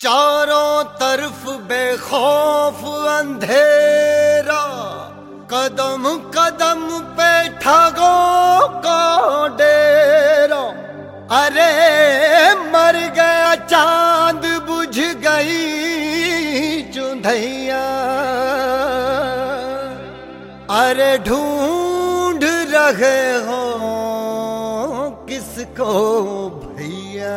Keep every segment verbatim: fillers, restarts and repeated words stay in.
चारों तरफ बेखौफ अंधेरा, कदम कदम पे ठगों को डेरा। अरे मर गया चांद बुझ गई चुंधैया, अरे ढूंढ रहे हो किसको भैया।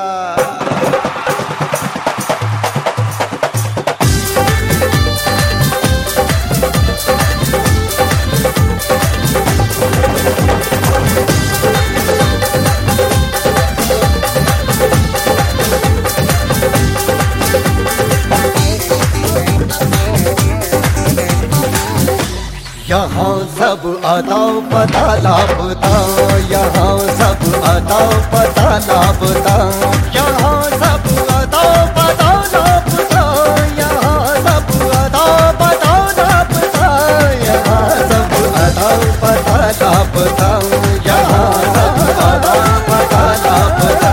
यहाँ सब अताओ पता लापता, यहाँ सब अताओ पता लापता, यहाँ सब अताओ पता लापता, यहाँ सब अताओ पता लापता, यहाँ सब अताओ पता लापता, यहाँ सब अताओ पता लापता।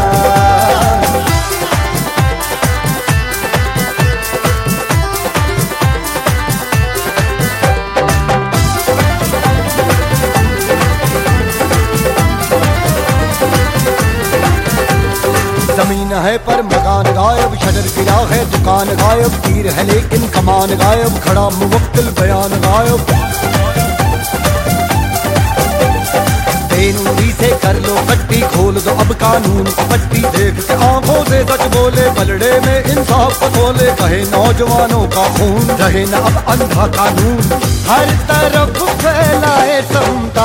जमीन है पर मकान गायब, शटर गिरा है दुकान गायब, तीर है लेकिन कमान गायब, खड़ा मुवक्किल बयान गायब। बेनूरी से कर लो पट्टी, खोल दो अब कानून की पट्टी, देख के आंखों से सच बोले, पलड़े में इंसाफ खोले, कहे नौजवानों का खून, रहे न अब अंधा कानून, हर तरफ फैलाए समता।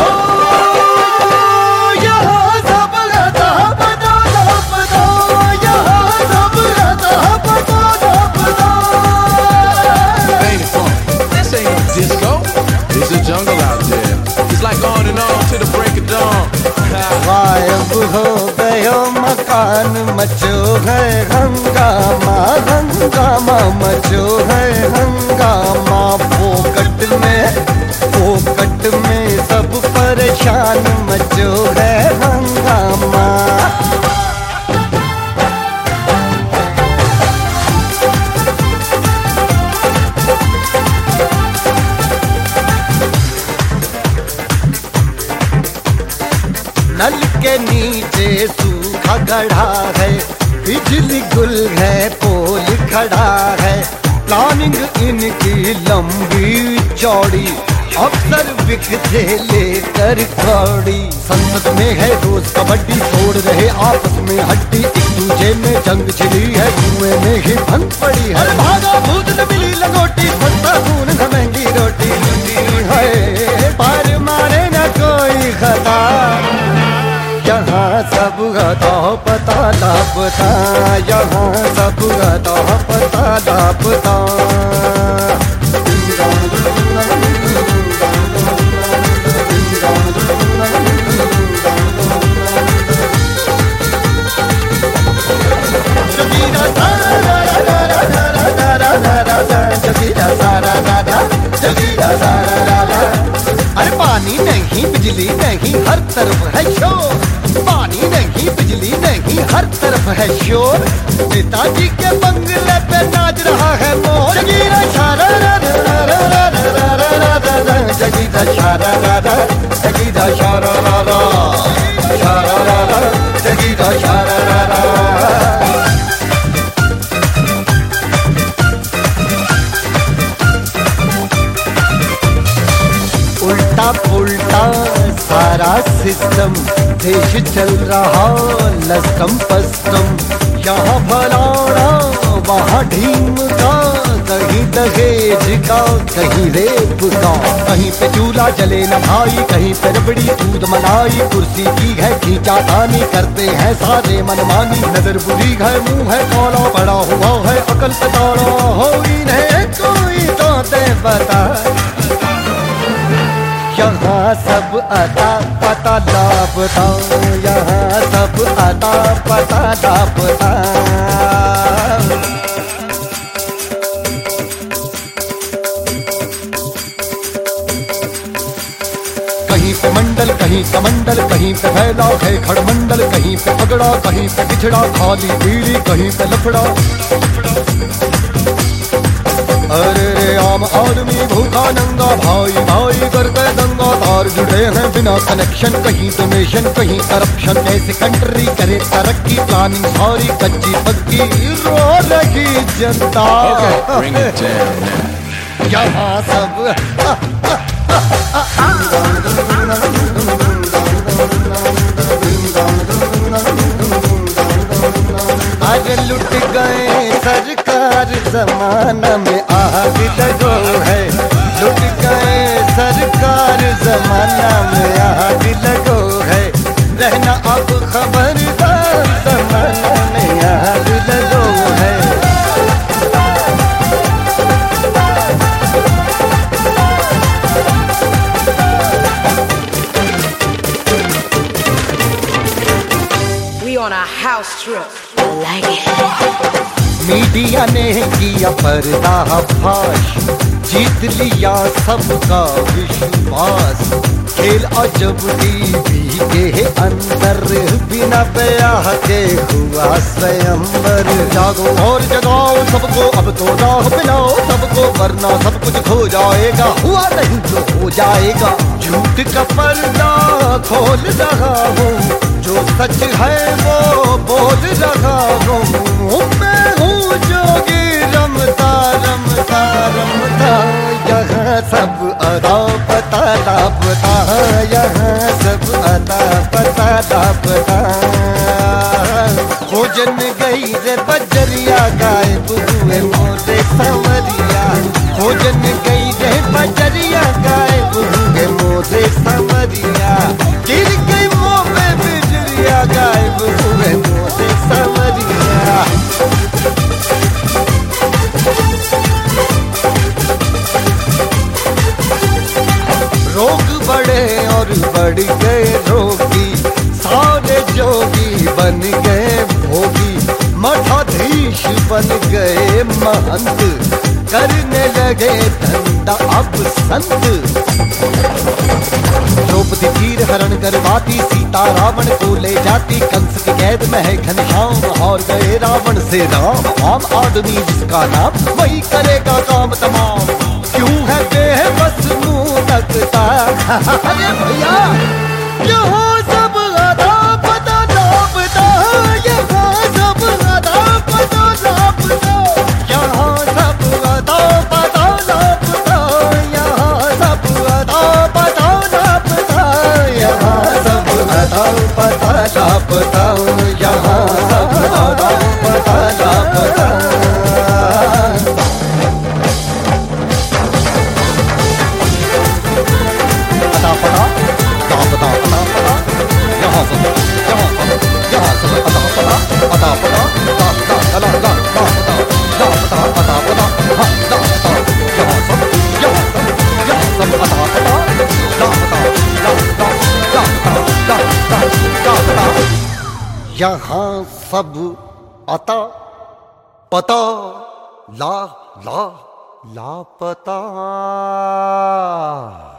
Jungle out there. It's like on and on to the break of dawn. गायब हो गयो मकान, मचो है हंगामा, हंगामा मचो है हंगामा, फोकट में फोकट में सब परेशान, मचो है हंगामा। नल के नीचे सूखा गढ़ा है, बिजली गुल है, पोल खड़ा है, प्लानिंग इनकी लंबी चौड़ी, अक्सर बिखरे लेकर कौड़ी। संसद में है रोज कबड्डी, तोड़ रहे आपस में हड्डी, एक दूजे में जंग छिड़ी है, कुएं में ही भंग पड़ी है, भागा भूत न मिली लंगोटी, बनता खून महंगी रोटी है, पर मारे न कोई खता। यहाँ सब अताओ पता लापता, यहाँ सब अताओ पता लापता। अरे पानी नहीं बिजली नहीं हर तरफ है शोर, पानी नहीं बिजली नहीं हर तरफ है शोर, नेताजी के बंगले पे नाच रहा है मोर। जगीरा शारा रा रा रा रा रा रा रा रा, जगीरा शारा रा रा, जगीरा शारा रा रा, शारा रा रा, जगीरा शारा रा रा। उल्टा पुल्टा सारा सिस्टम, देश चल रहा लस्कम पस्कम, यहाँ फलाना वहाँ ढीम का, कहीं दहेज का कहीं रेप का, कहीं पे चूल्हा जले न भाई, कहीं पे रबड़ी दूध मलाई, कुर्सी की है खींचा तानी, करते हैं सारे मनमानी, नजर बुरी है मुंह है काला, पड़ा हुआ है अकल पे ताला, हो इन्हें कोई तो दे बता। यहाँ सब अता पता लापता, यहाँ सब अता पता लापता। कहीं पे मंडल कहीं कमंडल, कहीं कहीं पे फैला है खड़मंडल, कहीं पे पगड़ा, कहीं पे बिछड़ा, खाली पीली कहीं पे लफड़ा। अरे रे आम आदमी भूखा नंगा, भाई भाई करके दंगा, तार जुड़े हैं बिना कनेक्शन, कहीं डोनेशन कहीं करप्शन। कैसे कंट्री करे तरक्की, प्लानिंग सारी कच्ची पक्की, रो रही जनता। Okay, bring it down now. यहाँ सब आज लुट गए सरकार, जमाना में आग लगो है। लुट गए सरकार, जमाना में आग लगो है। रहना अब खबरदार, जमाना में आग लगो है। We on a house trip. Like it. Media ने किया पर्दाफाश, जीत लिया सबका विश्वास। खेल अजब टीवी के अंदर, बिना ब्याह के हुआ स्वयंवर। जागो और जगाओ सबको, अब तो राह मिलाओ सबको, वरना सब कुछ खो जाएगा। हुआ नहीं तो हो जाएगा। झूठ का पर्दा खोल रहा हूँ, जो सच है वो बोल रहा हूँ। मैं हूँ जोगी रमता रमता रमता, यहाँ सब अदा पता लापता, यहाँ सब अदा पता लापता। भोजन गई रे बजरिया, गायब हुए मोरे संवरिया। भोजन गई रे बजरिया, गायब हुए मोरे संवरिया। गिर गई मुँह पे बिजलिया, गायब हुए मोरे संवरिया। रोग बढ़े और बढ़ गए रोगी, सारे जोगी बन गए भोगी। मठाधीश बन गए महंत, करने लगे धंधा अब संत। द्रौपदी चीर हरण करवाती, सीता रावण को ले जाती। कंस की कैद में है घनश्याम, हार गए रावण से राम। आम आदमी जिसका नाम, वही करेगा काम तमाम। क्यों है बेबस मुंह तकता, अरे भैया यहाँ सब अदा पता लापता, यहाँ सब अदा पता लापता। यहाँ सब अदा पता लापता, यहाँ सब अदा पता लापता। यहाँ सब अदा पता लापता, यहाँ सब अदा पता लापता। यहाँ सब अता पता ला ला लापता।